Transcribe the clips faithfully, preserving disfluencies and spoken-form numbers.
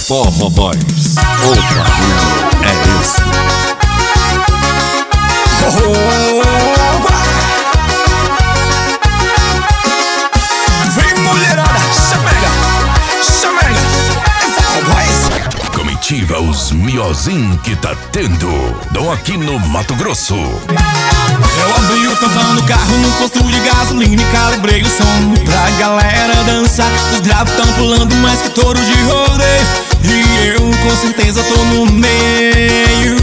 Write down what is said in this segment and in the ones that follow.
Forró Boys, o barulho é esse. Vem mulherada, chamega, chamega, é Forró Boys. Comitiva os miozinho que tá tendo, dão aqui no Mato Grosso. Eu abri o tampão do carro no posto de gasolina e calibrei o som pra galera dançar. Os gravos tão pulando mais que touro de rodeio e eu com certeza tô no meio.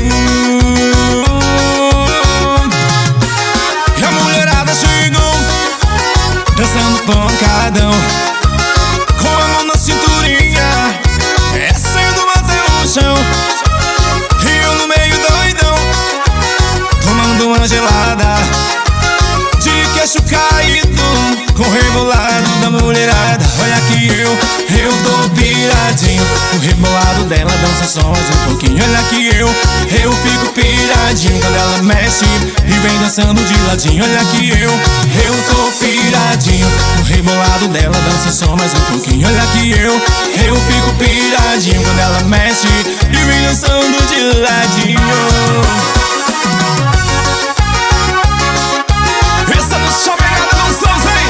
E a mulherada chegou dançando pancadão, com a mão na cinturinha, descendo até o chão. E eu no meio doidão, tomando uma gelada, de queixo caído, com o rebolado da mulherada. Olha que eu, eu tô piradinho, o rebolado dela dança só mais um pouquinho. Olha que eu, eu fico piradinho quando ela mexe e vem dançando de ladinho. Olha que eu, eu tô piradinho, o rebolado dela dança só mais um pouquinho. Olha que eu, eu fico piradinho quando ela mexe e vem dançando de ladinho. Essa não chama nada, não são, hein?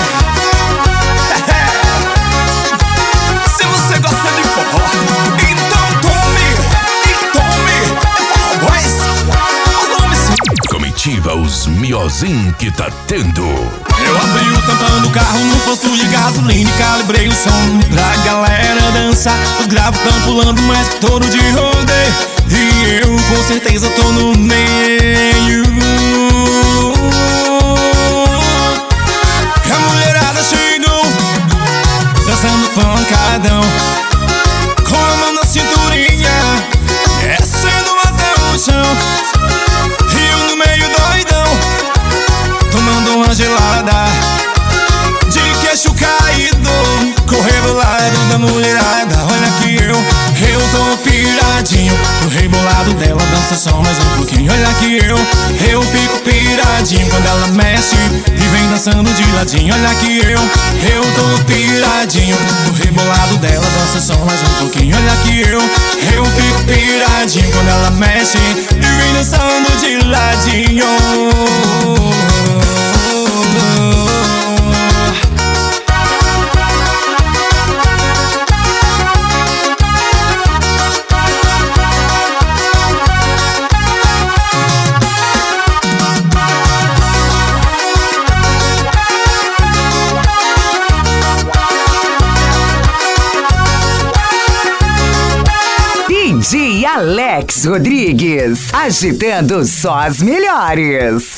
Se você gosta de forró, então tome, e tome, é Forró Boys. O nome sim. Comitiva os miozinho que tá tendo. Eu abri o tampão do carro no posto de gasolina e calibrei o som pra galera dançar. Os gravos tão pulando mais que touro de rodeio e eu com certeza tô no meio. A mulherada chegou dançando pancadão, com a mão na cinturinha, descendo até o chão. E eu no meio doidão, tomando uma gelada, de queixo caído, com o rebolado da mulherada. Olha que eu, eu tô piradinho, o rebolado dela dança só mais um pouquinho. Olha que eu, eu fico piradinho quando ela mexe e vem dançando de ladinho. Olha que eu, eu tô piradinho, o rebolado dela dança só mais um pouquinho. Olha que eu, eu fico piradinho quando ela mexe e vem dançando de ladinho. D J Alex Rodrigues, agitando só as melhores.